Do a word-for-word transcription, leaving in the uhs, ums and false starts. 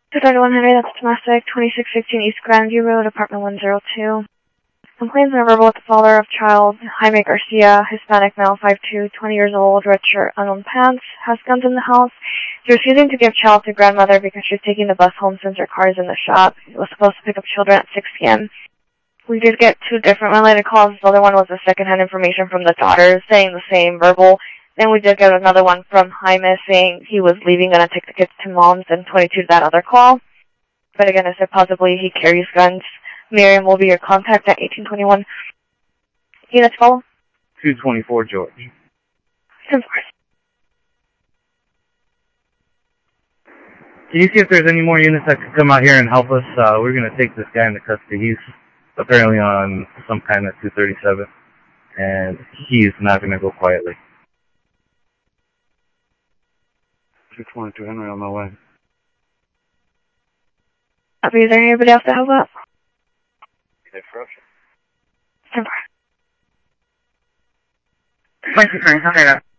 two thirty-one Henry, that's domestic, twenty-six fifteen East Grandview Road, apartment one oh two. Complaints are verbal with the father of child, Jaime Garcia, Hispanic male, five two, twenty years old, red shirt, unknown pants, has guns in the house. He's refusing to give child to grandmother because she's taking the bus home since her car is in the shop. He was supposed to pick up children at six p m We did get two different related calls. The other one was a secondhand information from the daughters saying the same verbal. Then we did get another one from Jaime saying he was leaving, going to take the kids to mom's, and twenty-two to that other call. But again, I said possibly he carries guns. Miriam will be your contact at eighteen twenty-one. Units follow? two twenty-four George. ten four. Can you see if there's any more units that could come out here and help us? Uh, we're going to take this guy into custody. He's apparently on some kind of two thirty-seven, and he's not going to go quietly. two twenty-two Henry, on my way. Copy. Is there anybody else to help out? Okay, for us. ten four. twenty-three, okay,